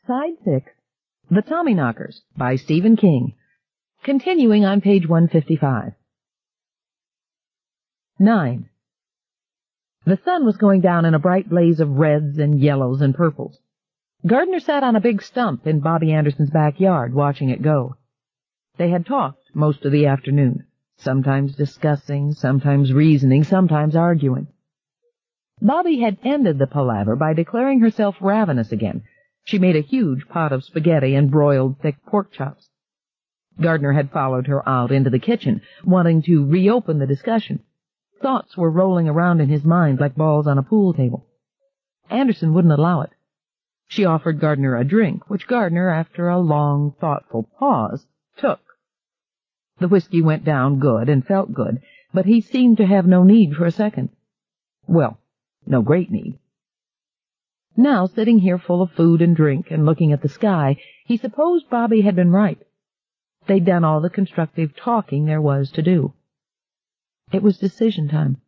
Side 6, The Tommyknockers by Stephen King, continuing on page 155. 9. The sun was going down in a bright blaze of reds and yellows and purples. Gardner sat on a big stump in Bobby Anderson's backyard, watching it go. They had talked most of the afternoon, sometimes discussing, sometimes reasoning, sometimes arguing. Bobby had ended the palaver by declaring herself ravenous again. She made a huge pot of spaghetti and broiled thick pork chops. Gardner had followed her out into the kitchen, wanting to reopen the discussion. Thoughts were rolling around in his mind like balls on a pool table. Anderson wouldn't allow it. She offered Gardner a drink, which Gardner, after a long, thoughtful pause, took. The whiskey went down good and felt good, but he seemed to have no need for a second. Well, no great need. Now, sitting here full of food and drink and looking at the sky, he supposed Bobby had been right. They'd done all the constructive talking there was to do. It was decision time.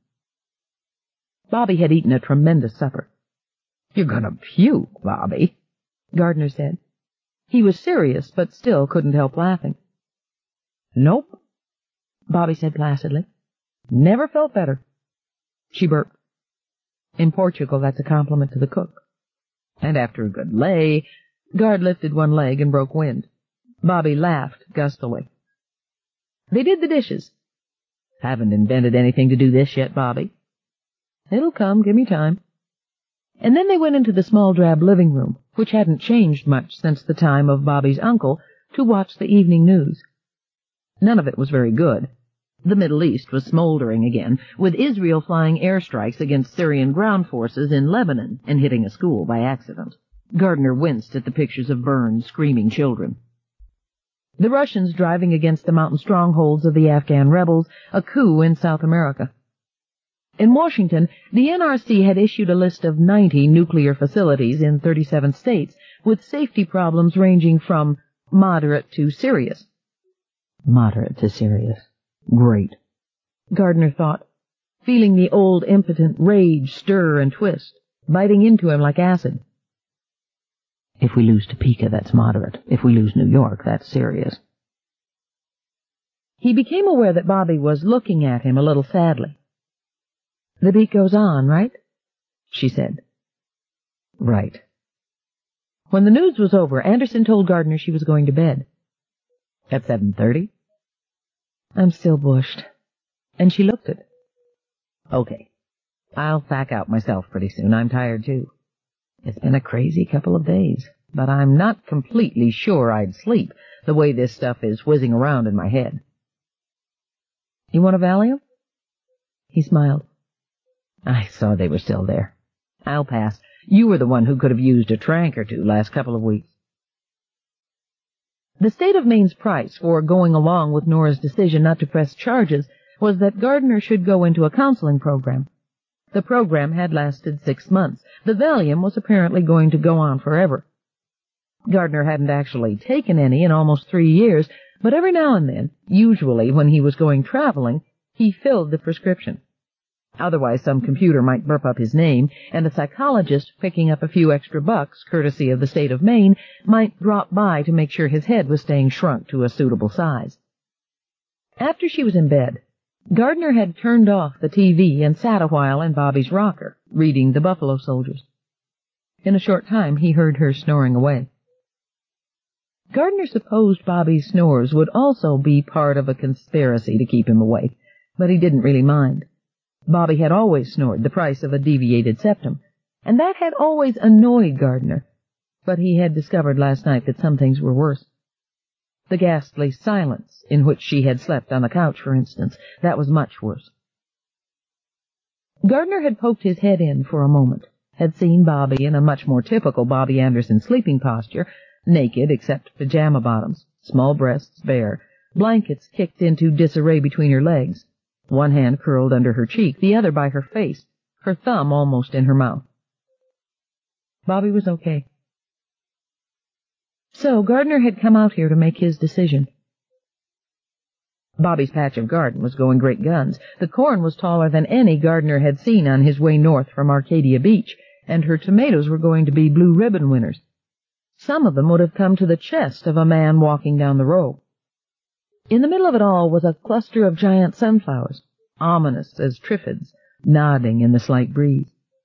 Bobby had eaten a tremendous supper. "You're gonna puke, Bobby," Gardner said. He was serious, but still couldn't help laughing. "Nope," Bobby said placidly. "Never felt better." She burped. In Portugal, that's a compliment to the cook. And after a good lay, Gard lifted one leg and broke wind. Bobby laughed gustily. They did the dishes. "Haven't invented anything to do this yet, Bobby." "It'll come, give me time." And then they went into the small drab living room, which hadn't changed much since the time of Bobby's uncle, to watch the evening news. None of it was very good. The Middle East was smoldering again, with Israel flying airstrikes against Syrian ground forces in Lebanon and hitting a school by accident. Gardner winced at the pictures of burned, screaming children. The Russians driving against the mountain strongholds of the Afghan rebels, a coup in South America. In Washington, the NRC had issued a list of 90 nuclear facilities in 37 states, with safety problems ranging from moderate to serious. Moderate to serious. Great, Gardner thought, feeling the old impotent rage stir and twist, biting into him like acid. If we lose Topeka, that's moderate. If we lose New York, that's serious. He became aware that Bobby was looking at him a little sadly. "The beat goes on, right?" she said. "Right." When the news was over, Anderson told Gardner she was going to bed. "At 7:30? "I'm still bushed." And she looked it. "Okay. I'll back out myself pretty soon. I'm tired, too. It's been a crazy couple of days, but I'm not completely sure I'd sleep, the way this stuff is whizzing around in my head." "You want a Valium?" He smiled. "I saw they were still there. I'll pass. You were the one who could have used a trank or two last couple of weeks." The state of Maine's price for going along with Nora's decision not to press charges was that Gardner should go into a counseling program. The program had lasted 6 months. The Valium was apparently going to go on forever. Gardner hadn't actually taken any in almost 3 years, but every now and then, usually when he was going traveling, he filled the prescription. Otherwise, some computer might burp up his name, and a psychologist picking up a few extra bucks, courtesy of the state of Maine, might drop by to make sure his head was staying shrunk to a suitable size. After she was in bed, Gardner had turned off the TV and sat a while in Bobby's rocker, reading The Buffalo Soldiers. In a short time, he heard her snoring away. Gardner supposed Bobby's snores would also be part of a conspiracy to keep him awake, but he didn't really mind. Bobby had always snored, the price of a deviated septum, and that had always annoyed Gardner, but he had discovered last night that some things were worse. The ghastly silence in which she had slept on the couch, for instance, that was much worse. Gardner had poked his head in for a moment, had seen Bobby in a much more typical Bobby Anderson sleeping posture, naked except pajama bottoms, small breasts bare, blankets kicked into disarray between her legs, one hand curled under her cheek, the other by her face, her thumb almost in her mouth. Bobby was okay. So Gardner had come out here to make his decision. Bobby's patch of garden was going great guns. The corn was taller than any Gardner had seen on his way north from Arcadia Beach, and her tomatoes were going to be blue ribbon winners. Some of them would have come to the chest of a man walking down the row. In the middle of it all was a cluster of giant sunflowers, ominous as triffids, nodding in the slight breeze.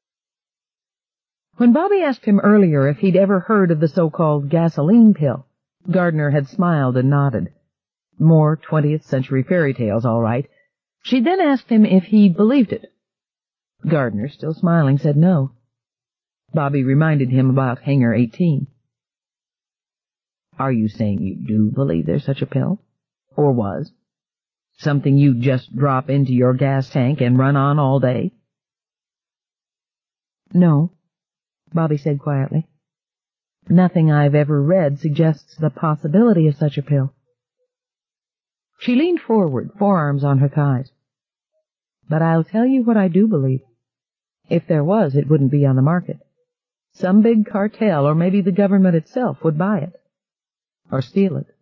When Bobby asked him earlier if he'd ever heard of the so-called gasoline pill, Gardner had smiled and nodded. More 20th century fairy tales, all right. She then asked him if he believed it. Gardner, still smiling, said no. Bobby reminded him about Hangar 18. Are you saying you do believe there's such a pill? Or was? Something you just drop into your gas tank and run on all day? No, Bobby said quietly. Nothing I've ever read suggests the possibility of such a pill. She leaned forward, forearms on her thighs. But I'll tell you what I do believe. If there was, it wouldn't be on the market. Some big cartel, or maybe the government itself, would buy it. Or steal it.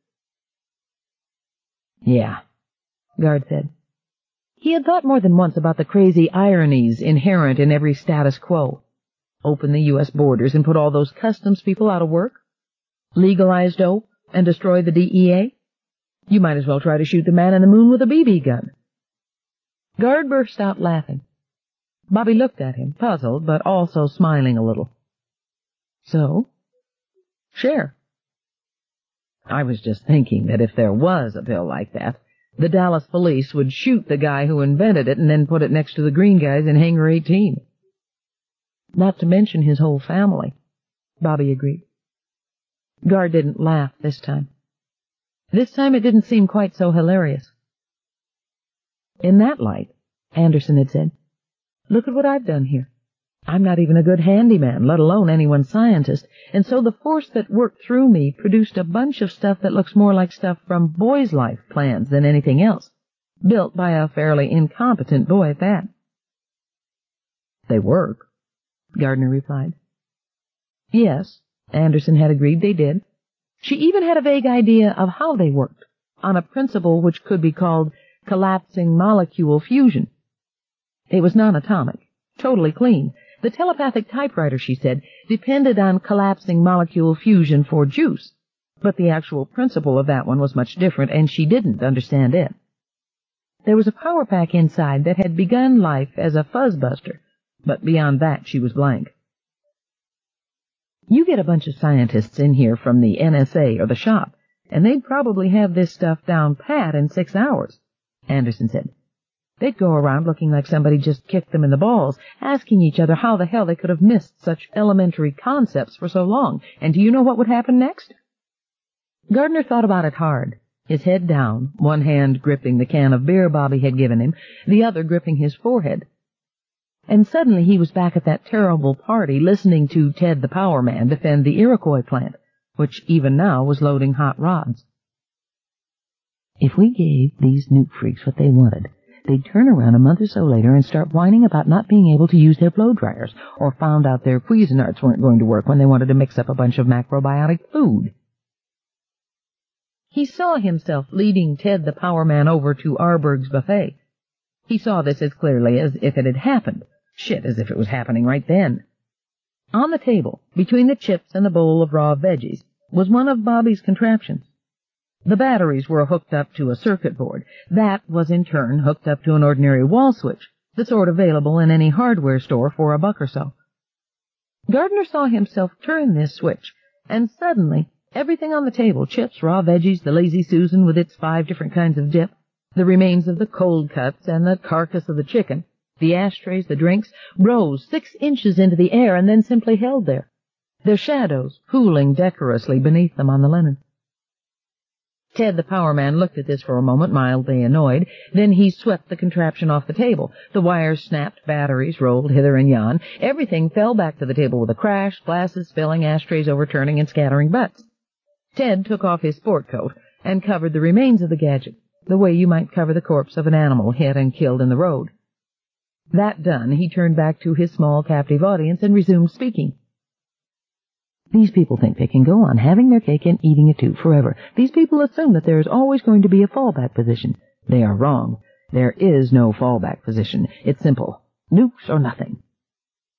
Yeah, Guard said. He had thought more than once about the crazy ironies inherent in every status quo. Open the U.S. borders and put all those customs people out of work? Legalize dope and destroy the DEA? You might as well try to shoot the man in the moon with a BB gun. Guard burst out laughing. Bobby looked at him, puzzled, but also smiling a little. So? Sure. I was just thinking that if there was a pill like that, the Dallas police would shoot the guy who invented it and then put it next to the green guys in Hangar 18. Not to mention his whole family, Bobby agreed. Guard didn't laugh this time. This time it didn't seem quite so hilarious. In that light, Anderson had said, look at what I've done here. I'm not even a good handyman, let alone anyone's scientist, and so the force that worked through me produced a bunch of stuff that looks more like stuff from Boy's life plans than anything else, built by a fairly incompetent boy at that. They work, Gardner replied. Yes, Anderson had agreed they did. She even had a vague idea of how they worked, on a principle which could be called collapsing molecule fusion. It was non-atomic, totally clean. The telepathic typewriter, she said, depended on collapsing molecule fusion for juice, but the actual principle of that one was much different, and she didn't understand it. There was a power pack inside that had begun life as a fuzzbuster, but beyond that she was blank. You get a bunch of scientists in here from the NSA or the shop, and they'd probably have this stuff down pat in 6 hours, Anderson said. They'd go around looking like somebody just kicked them in the balls, asking each other how the hell they could have missed such elementary concepts for so long. And do you know what would happen next? Gardner thought about it hard, his head down, one hand gripping the can of beer Bobby had given him, the other gripping his forehead. And suddenly he was back at that terrible party listening to Ted the Power Man defend the Iroquois plant, which even now was loading hot rods. If we gave these nuke freaks what they wanted, they'd turn around a month or so later and start whining about not being able to use their blow dryers, or found out their Cuisinarts weren't going to work when they wanted to mix up a bunch of macrobiotic food. He saw himself leading Ted the Power Man over to Arberg's buffet. He saw this as clearly as if it had happened. Shit, as if it was happening right then. On the table, between the chips and the bowl of raw veggies, was one of Bobby's contraptions. The batteries were hooked up to a circuit board. That was in turn hooked up to an ordinary wall switch, the sort available in any hardware store for $1 or so. Gardner saw himself turn this switch, and suddenly everything on the table, chips, raw veggies, the Lazy Susan with its 5 different kinds of dip, the remains of the cold cuts and the carcass of the chicken, the ashtrays, the drinks, rose 6 inches into the air and then simply held there, their shadows pooling decorously beneath them on the linen. Ted the Power Man looked at this for a moment, mildly annoyed. Then he swept the contraption off the table. The wires snapped, batteries rolled hither and yon. Everything fell back to the table with a crash, glasses spilling, ashtrays overturning, and scattering butts. Ted took off his sport coat and covered the remains of the gadget, the way you might cover the corpse of an animal hit and killed in the road. That done, he turned back to his small captive audience and resumed speaking. These people think they can go on having their cake and eating it too forever. These people assume that there is always going to be a fallback position. They are wrong. There is no fallback position. It's simple. Nukes or nothing.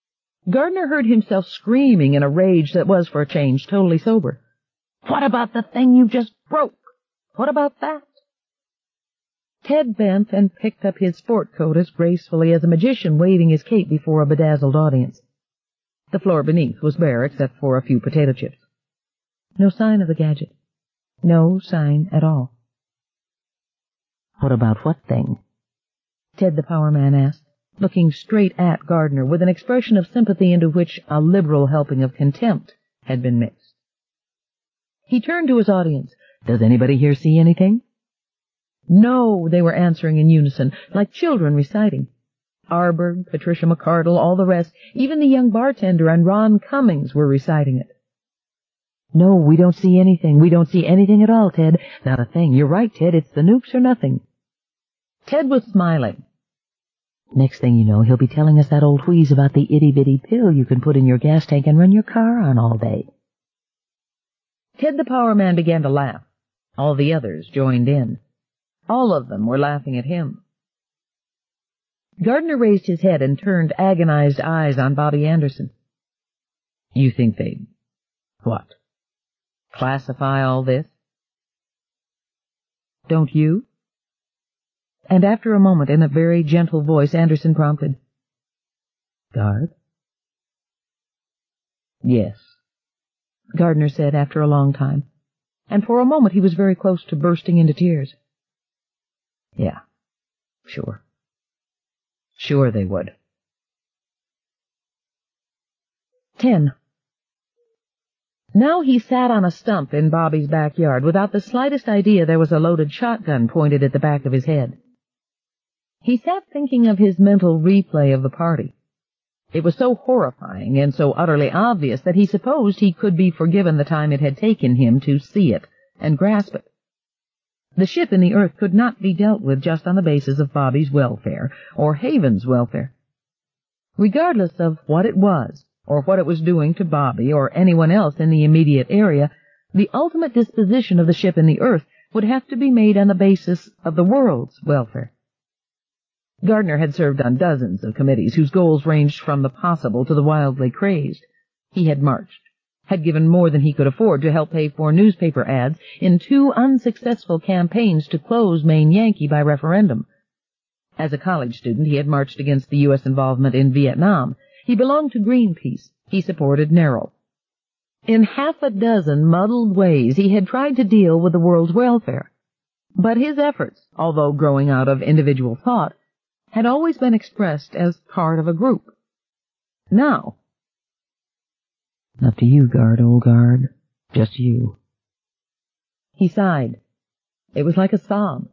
Gardner heard himself screaming in a rage that was, for a change, totally sober. "What about the thing you just broke? What about that?" Ted bent and picked up his sport coat as gracefully as a magician waving his cape before a bedazzled audience. The floor beneath was bare except for a few potato chips. No sign of the gadget. No sign at all. "What about what thing?" Ted the Power Man asked, looking straight at Gardner with an expression of sympathy into which a liberal helping of contempt had been mixed. He turned to his audience. "Does anybody here see anything?" "No," they were answering in unison, like children reciting. Arberg, Patricia McCardle, all the rest, even the young bartender and Ron Cummings were reciting it. "No, we don't see anything. We don't see anything at all, Ted. Not a thing. You're right, Ted. It's the nukes or nothing." Ted was smiling. "Next thing you know, he'll be telling us that old wheeze about the itty-bitty pill you can put in your gas tank and run your car on all day." Ted the Power Man began to laugh. All the others joined in. All of them were laughing at him. Gardner raised his head and turned agonized eyes on Bobby Anderson. "You think they'd... what? Classify all this?" "Don't you?" And after a moment, in a very gentle voice, Anderson prompted, "Guard?" "Yes," Gardner said after a long time, and for a moment he was very close to bursting into tears. "Yeah, sure. Sure they would." 10. Now he sat on a stump in Bobby's backyard without the slightest idea there was a loaded shotgun pointed at the back of his head. He sat thinking of his mental replay of the party. It was so horrifying and so utterly obvious that he supposed he could be forgiven the time it had taken him to see it and grasp it. The ship in the Earth could not be dealt with just on the basis of Bobby's welfare or Haven's welfare. Regardless of what it was, or what it was doing to Bobby or anyone else in the immediate area, the ultimate disposition of the ship in the Earth would have to be made on the basis of the world's welfare. Gardner had served on dozens of committees whose goals ranged from the possible to the wildly crazed. He had marched, had given more than he could afford to help pay for newspaper ads in 2 unsuccessful campaigns to close Maine Yankee by referendum. As a college student, he had marched against the U.S. involvement in Vietnam. He belonged to Greenpeace. He supported NERL. In half a dozen muddled ways, he had tried to deal with the world's welfare. But his efforts, although growing out of individual thought, had always been expressed as part of a group. Now, "Up to you, Guard, old Guard. Just you." He sighed. It was like a sob.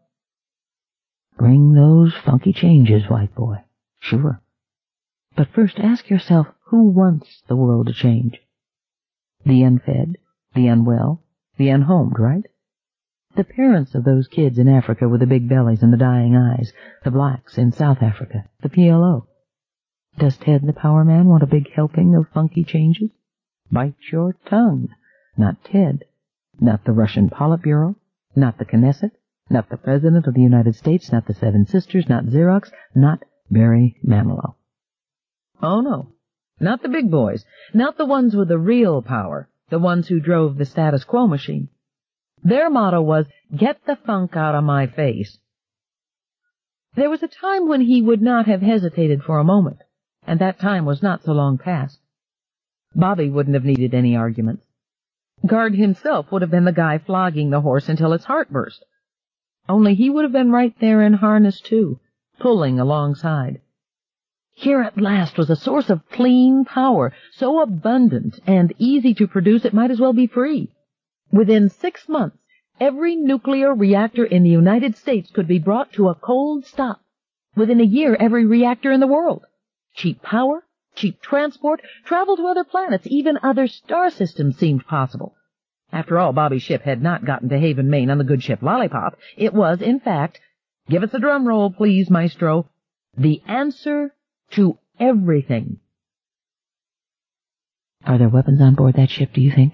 "Bring those funky changes, white boy. Sure. But first ask yourself who wants the world to change. The unfed, the unwell, the unhomed, right? The parents of those kids in Africa with the big bellies and the dying eyes, the blacks in South Africa, the PLO. Does Ted the Power Man want a big helping of funky changes? Bite your tongue. Not Ted. Not the Russian Politburo. Not the Knesset. Not the President of the United States. Not the Seven Sisters. Not Xerox. Not Barry Manilow. Oh, no. Not the big boys. Not the ones with the real power. The ones who drove the status quo machine. Their motto was, "Get the funk out of my face." There was a time when he would not have hesitated for a moment, and that time was not so long past. Bobby wouldn't have needed any arguments. Guard himself would have been the guy flogging the horse until its heart burst. Only he would have been right there in harness, too, pulling alongside. Here at last was a source of clean power, so abundant and easy to produce it might as well be free. Within 6 months, every nuclear reactor in the United States could be brought to a cold stop. Within a year, every reactor in the world. Cheap power, cheap transport, travel to other planets, even other star systems seemed possible. After all, Bobby's ship had not gotten to Haven, Maine on the good ship Lollipop. It was, in fact, give us a drum roll, please, Maestro, the answer to everything. Are there weapons on board that ship, do you think?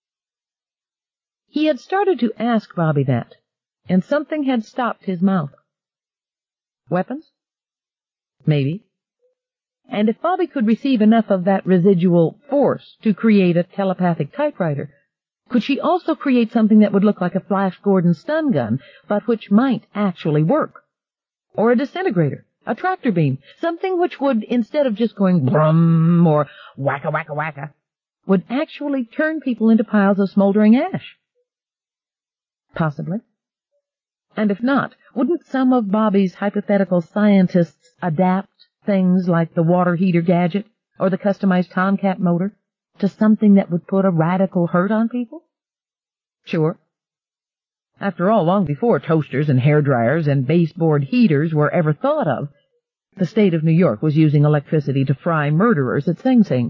He had started to ask Bobby that, and something had stopped his mouth. Weapons? Maybe. And if Bobby could receive enough of that residual force to create a telepathic typewriter, could she also create something that would look like a Flash Gordon stun gun, but which might actually work? Or a disintegrator, a tractor beam, something which would, instead of just going brum or wacka wacka wacka, would actually turn people into piles of smoldering ash? Possibly. And if not, wouldn't some of Bobby's hypothetical scientists adapt things like the water heater gadget or the customized Tomcat motor to something that would put a radical hurt on people? Sure. After all, long before toasters and hairdryers and baseboard heaters were ever thought of, the state of New York was using electricity to fry murderers at Sing Sing.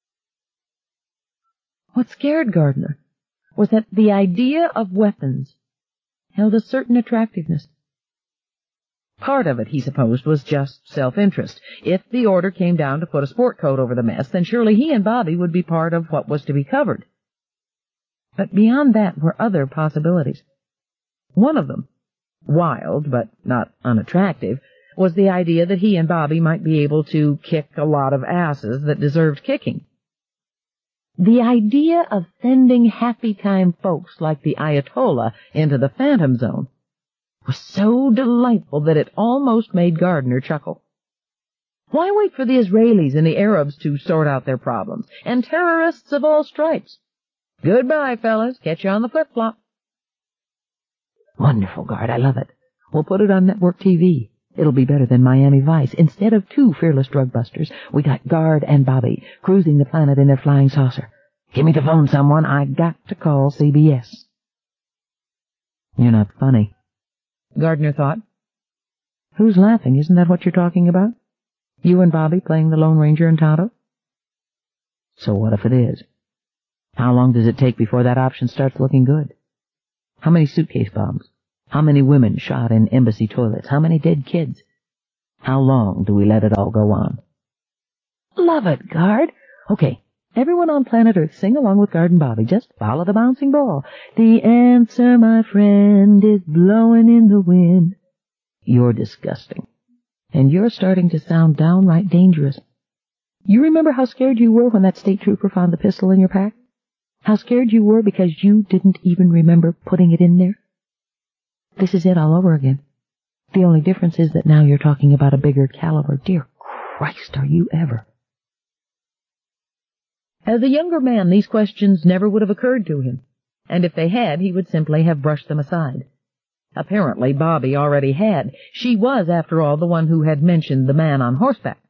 What scared Gardner was that the idea of weapons held a certain attractiveness. Part of it, he supposed, was just self-interest. If the order came down to put a sport coat over the mess, then surely he and Bobby would be part of what was to be covered. But beyond that were other possibilities. One of them, wild but not unattractive, was the idea that he and Bobby might be able to kick a lot of asses that deserved kicking. The idea of sending happy-time folks like the Ayatollah into the Phantom Zone was so delightful that it almost made Gardner chuckle. Why wait for the Israelis and the Arabs to sort out their problems, and terrorists of all stripes? Goodbye, fellas. Catch you on the flip-flop. Wonderful, Guard. I love it. We'll put it on network TV. It'll be better than Miami Vice. Instead of two fearless drug busters, we got Guard and Bobby cruising the planet in their flying saucer. Give me the phone, someone. I got to call CBS. You're not funny, Gardner thought. Who's laughing? Isn't that what you're talking about? You and Bobby playing the Lone Ranger and Tonto? So what if it is? How long does it take before that option starts looking good? How many suitcase bombs? How many women shot in embassy toilets? How many dead kids? How long do we let it all go on? Love it, Guard. Okay, everyone on planet Earth sing along with Guard and Bobby. Just follow the bouncing ball. The answer, my friend, is blowing in the wind. You're disgusting. And you're starting to sound downright dangerous. You remember how scared you were when that state trooper found the pistol in your pack? How scared you were because you didn't even remember putting it in there? This is it all over again. The only difference is that now you're talking about a bigger caliber. Dear Christ, are you ever? As a younger man, these questions never would have occurred to him, and if they had, he would simply have brushed them aside. Apparently, Bobby already had. She was, after all, the one who had mentioned the man on horseback.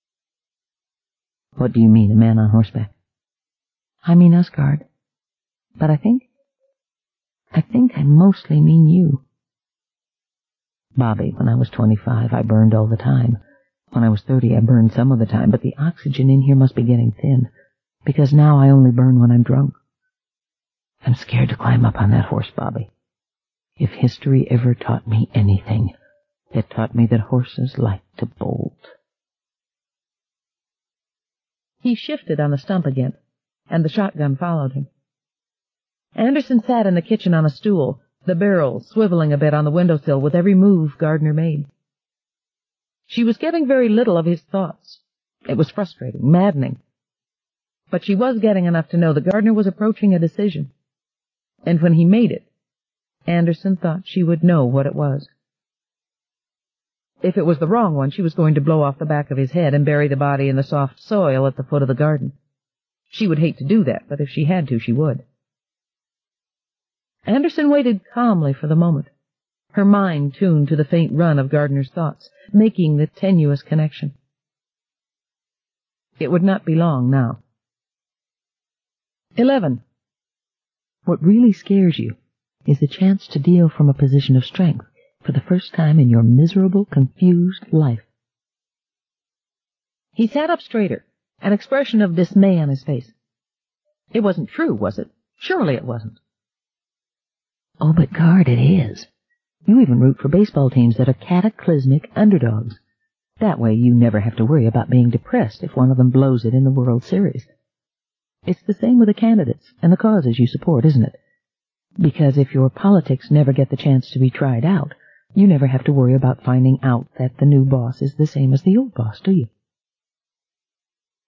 What do you mean, a man on horseback? I mean us, Guard. But I think I mostly mean you. Bobby, when I was 25, I burned all the time. When I was 30, I burned some of the time, but the oxygen in here must be getting thin, because now I only burn when I'm drunk. I'm scared to climb up on that horse, Bobby. If history ever taught me anything, it taught me that horses like to bolt. He shifted on the stump again, and the shotgun followed him. Anderson sat in the kitchen on a stool, the barrel swiveling a bit on the windowsill with every move Gardner made. She was getting very little of his thoughts. It was frustrating, maddening. But she was getting enough to know that Gardner was approaching a decision. And when he made it, Anderson thought she would know what it was. If it was the wrong one, she was going to blow off the back of his head and bury the body in the soft soil at the foot of the garden. She would hate to do that, but if she had to, she would. Anderson waited calmly for the moment, her mind tuned to the faint run of Gardner's thoughts, making the tenuous connection. It would not be long now. 11. What really scares you is the chance to deal from a position of strength for the first time in your miserable, confused life. He sat up straighter, an expression of dismay on his face. It wasn't true, was it? Surely it wasn't. Oh, but Guard, it is. You even root for baseball teams that are cataclysmic underdogs. That way you never have to worry about being depressed if one of them blows it in the World Series. It's the same with the candidates and the causes you support, isn't it? Because if your politics never get the chance to be tried out, you never have to worry about finding out that the new boss is the same as the old boss, do you?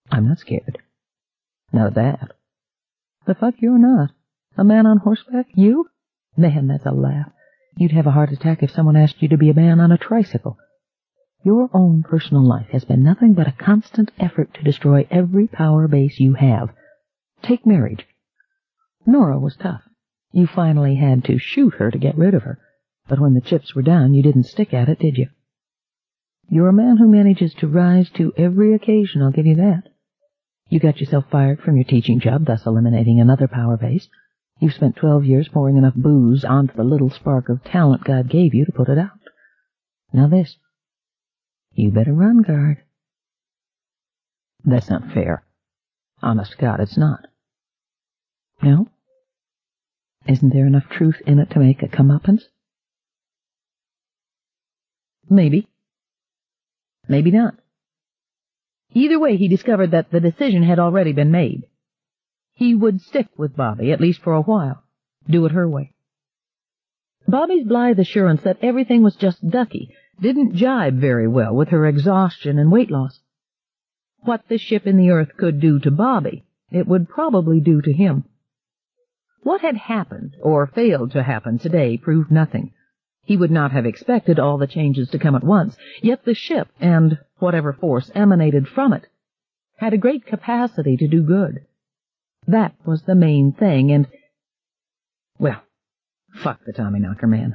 I'm not scared. Not of that. The fuck you're not. A man on horseback? You? Man, that's a laugh. You'd have a heart attack if someone asked you to be a man on a tricycle. Your own personal life has been nothing but a constant effort to destroy every power base you have. Take marriage. Nora was tough. You finally had to shoot her to get rid of her. But when the chips were down, you didn't stick at it, did you? You're a man who manages to rise to every occasion, I'll give you that. You got yourself fired from your teaching job, thus eliminating another power base. You've spent 12 years pouring enough booze onto the little spark of talent God gave you to put it out. Now this. You better run, Guard. That's not fair. Honest to God, it's not. No? Isn't there enough truth in it to make a comeuppance? Maybe. Maybe not. Either way, he discovered that the decision had already been made. He would stick with Bobby, at least for a while. Do it her way. Bobby's blithe assurance that everything was just ducky didn't jibe very well with her exhaustion and weight loss. What the ship in the earth could do to Bobby, it would probably do to him. What had happened, or failed to happen today, proved nothing. He would not have expected all the changes to come at once, yet the ship, and whatever force emanated from it, had a great capacity to do good. That was the main thing, and, well, fuck the Tommyknocker man.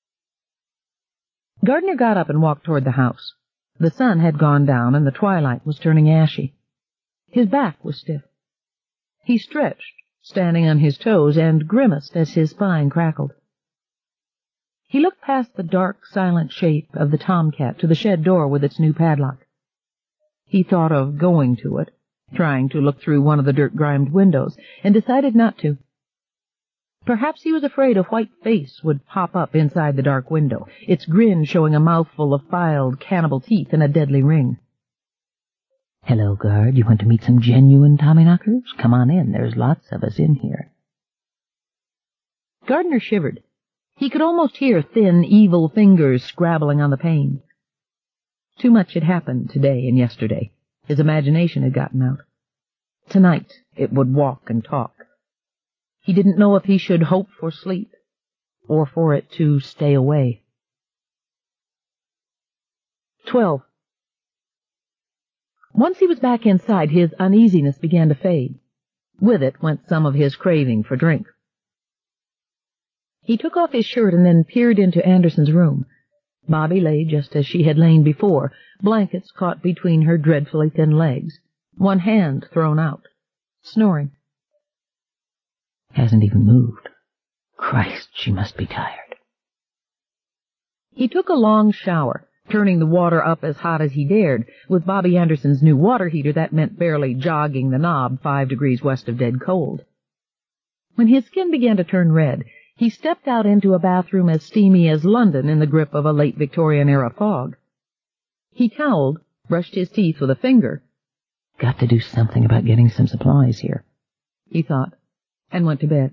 Gardner got up and walked toward the house. The sun had gone down, and the twilight was turning ashy. His back was stiff. He stretched, standing on his toes, and grimaced as his spine crackled. He looked past the dark, silent shape of the tomcat to the shed door with its new padlock. He thought of going to it, trying to look through one of the dirt-grimed windows, and decided not to. Perhaps he was afraid a white face would pop up inside the dark window, its grin showing a mouthful of filed cannibal teeth and a deadly ring. "Hello, Guard. You want to meet some genuine Tommyknockers? Come on in. There's lots of us in here." Gardner shivered. He could almost hear thin, evil fingers scrabbling on the pane. Too much had happened today and yesterday. His imagination had gotten out. Tonight it would walk and talk. He didn't know if he should hope for sleep, or for it to stay away. 12. Once he was back inside, his uneasiness began to fade. With it went some of his craving for drink. He took off his shirt and then peered into Anderson's room. Bobby lay just as she had lain before, blankets caught between her dreadfully thin legs, one hand thrown out, snoring. Hasn't even moved. Christ, she must be tired. He took a long shower, turning the water up as hot as he dared. With Bobby Anderson's new water heater, that meant barely jogging the knob 5 degrees west of dead cold. When his skin began to turn red, he stepped out into a bathroom as steamy as London in the grip of a late Victorian-era fog. He toweled, brushed his teeth with a finger. Got to do something about getting some supplies here, he thought, and went to bed.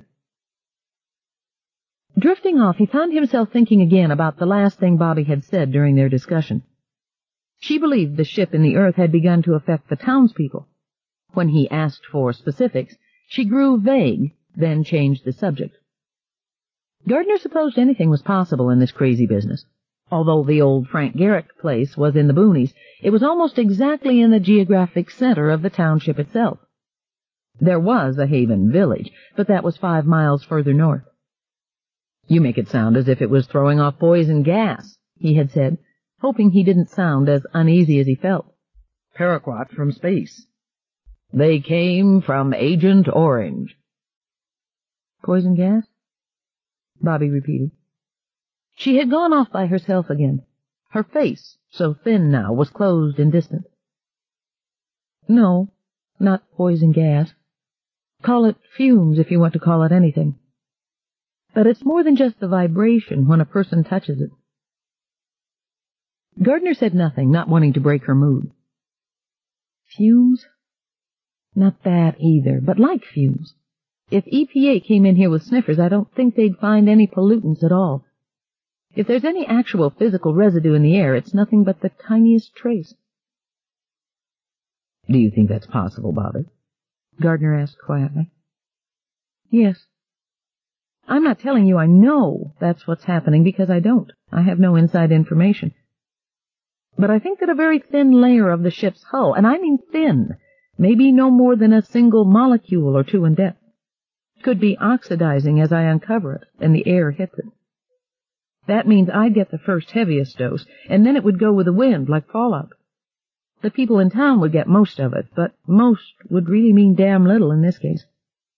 Drifting off, he found himself thinking again about the last thing Bobby had said during their discussion. She believed the ship in the earth had begun to affect the townspeople. When he asked for specifics, she grew vague, then changed the subject. Gardner supposed anything was possible in this crazy business. Although the old Frank Garrick place was in the boonies, it was almost exactly in the geographic center of the township itself. There was a Haven village, but that was 5 miles further north. "You make it sound as if it was throwing off poison gas," he had said, hoping he didn't sound as uneasy as he felt. "Paraquat from space. They came from Agent Orange." "Poison gas?" Bobby repeated. She had gone off by herself again. Her face, so thin now, was closed and distant. "No, not poison gas. Call it fumes if you want to call it anything. But it's more than just the vibration when a person touches it." Gardner said nothing, not wanting to break her mood. Fumes? Not that either, but like fumes. If EPA came in here with sniffers, I don't think they'd find any pollutants at all. If there's any actual physical residue in the air, it's nothing but the tiniest trace. Do you think that's possible, Bobby? Gardner asked quietly. Yes. I'm not telling you I know that's what's happening because I don't. I have no inside information. But I think that a very thin layer of the ship's hull, and I mean thin, maybe no more than a single molecule or two in depth, could be oxidizing as I uncover it and the air hits it. That means I'd get the first heaviest dose, and then it would go with the wind like fallout. The people in town would get most of it, but most would really mean damn little in this case.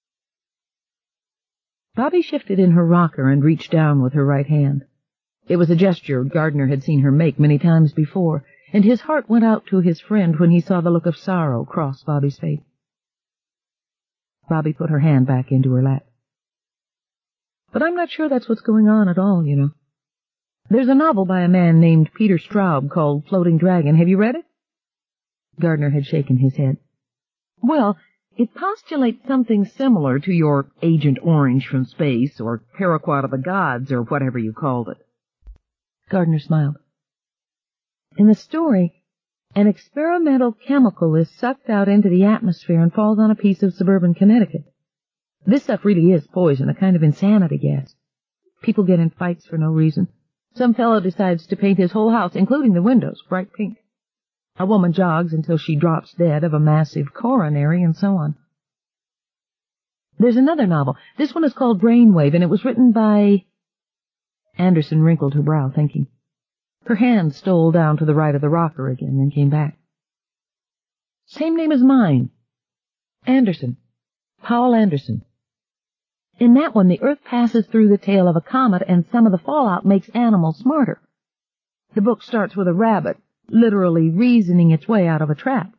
Bobby shifted in her rocker and reached down with her right hand. It was a gesture Gardner had seen her make many times before, and his heart went out to his friend when he saw the look of sorrow cross Bobby's face. Bobby put her hand back into her lap. But I'm not sure that's what's going on at all, you know. There's a novel by a man named Peter Straub called Floating Dragon. Have you read it? Gardner had shaken his head. Well, it postulates something similar to your Agent Orange from space, or Paraquat of the Gods, or whatever you called it. Gardner smiled. In the story, an experimental chemical is sucked out into the atmosphere and falls on a piece of suburban Connecticut. This stuff really is poison, a kind of insanity gas. People get in fights for no reason. Some fellow decides to paint his whole house, including the windows, bright pink. A woman jogs until she drops dead of a massive coronary, and so on. There's another novel. This one is called Brainwave, and it was written by... Anderson wrinkled her brow, thinking. Her hand stole down to the right of the rocker again, then came back. Same name as mine. Anderson. Powell Anderson. In that one, the Earth passes through the tail of a comet, and some of the fallout makes animals smarter. The book starts with a rabbit, literally reasoning its way out of a trap.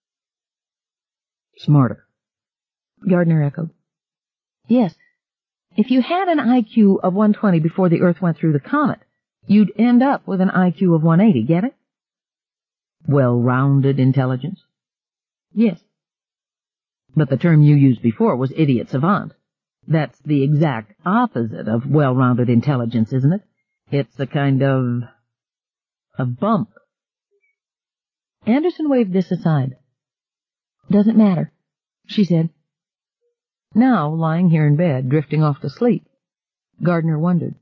Smarter, Gardner echoed. Yes. If you had an IQ of 120 before the Earth went through the comet, you'd end up with an IQ of 180, get it? Well-rounded intelligence? Yes. But the term you used before was idiot savant. That's the exact opposite of well-rounded intelligence, isn't it? It's a kind of... a bump. Anderson waved this aside. Doesn't matter, she said. Now, lying here in bed, drifting off to sleep, Gardner wondered.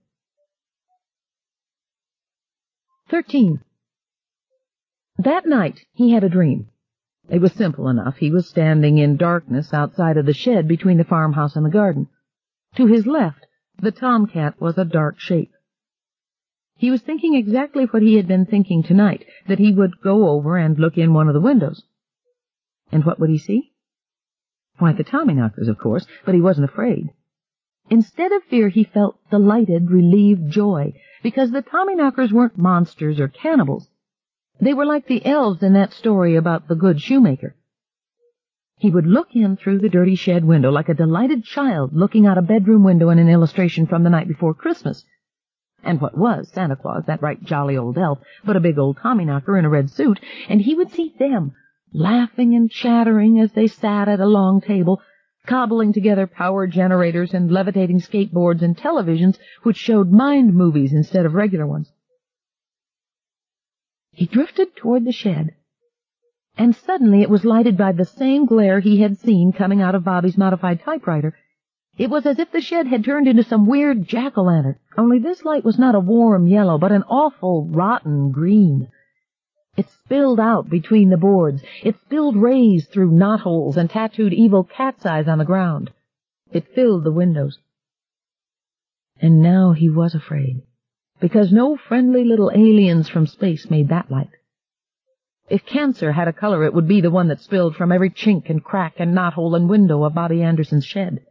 13. That night he had a dream. It was simple enough. He was standing in darkness outside of the shed between the farmhouse and the garden. To his left, the tomcat was a dark shape. He was thinking exactly what he had been thinking tonight, that he would go over and look in one of the windows. And what would he see? Why, the Tommyknockers, of course, but he wasn't afraid. Instead of fear, he felt delighted, relieved joy, because the Tommyknockers weren't monsters or cannibals. They were like the elves in that story about the good shoemaker. He would look in through the dirty shed window like a delighted child looking out a bedroom window in an illustration from the night before Christmas. And what was Santa Claus, that right jolly old elf, but a big old Tommyknocker in a red suit, and he would see them, laughing and chattering as they sat at a long table, cobbling together power generators and levitating skateboards and televisions which showed mind movies instead of regular ones. He drifted toward the shed, and suddenly it was lighted by the same glare he had seen coming out of Bobby's modified typewriter. It was as if the shed had turned into some weird jack-o'-lantern, only this light was not a warm yellow, but an awful, rotten green. It spilled out between the boards. It spilled rays through knotholes and tattooed evil cat's eyes on the ground. It filled the windows. And now he was afraid, because no friendly little aliens from space made that light. If cancer had a color, it would be the one that spilled from every chink and crack and knothole and window of Bobby Anderson's shed.